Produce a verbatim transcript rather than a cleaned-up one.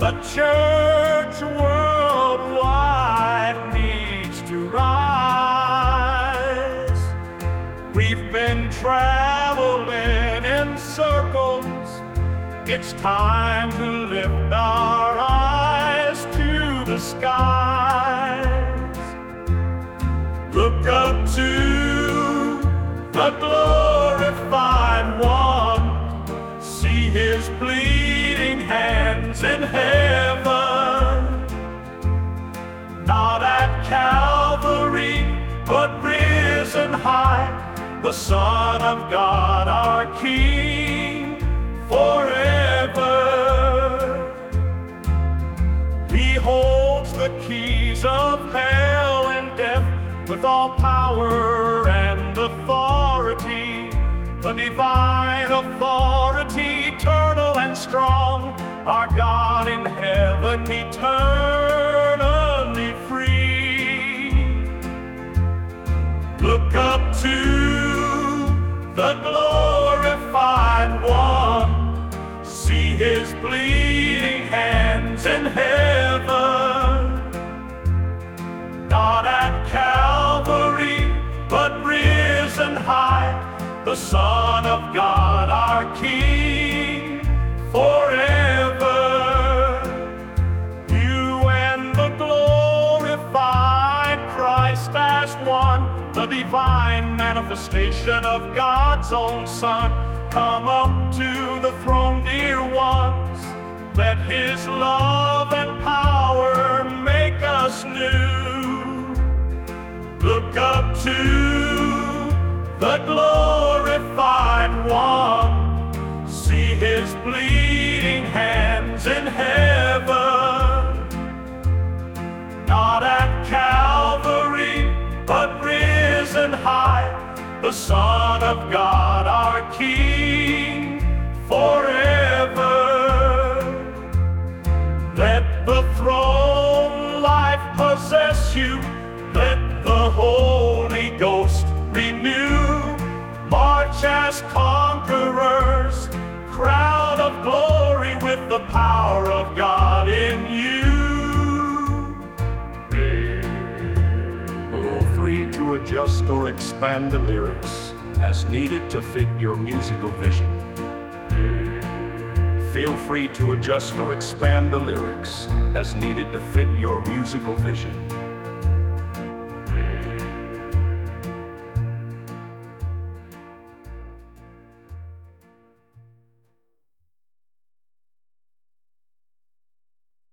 The church worldwide needs to rise. We've been traveling in circles. It's time to lift our eyes to the skies. Look up to the glorified one. See his bleeding hands in heaven. Not at Calvary, but risen high, the Son of God, our King, forever. He holds the keys of hell and death, with all power and authority. The divine authority, eternal and strong, our God in heaven, eternally free. Look up to the glorified one. See his bleeding hands in heaven. Not at Calvary, but risen high, the Son of God, our King, forever. You and the glorified Christ as one, the divine manifestation of God's own Son. Come up to the throne, dear ones. Let his love and power make us new. Look up to the glorified one. See his bleeding hands in heaven. Not at Calvary, but risen high, the Son of God, our King, forever. Let the throne life possess you. Let the Holy Ghost renew. March as conquerors, crown of glory with the power of God in you. Feel free to adjust or expand the lyrics as needed to fit your musical vision. Feel free to adjust or expand the lyrics as needed to fit your musical vision.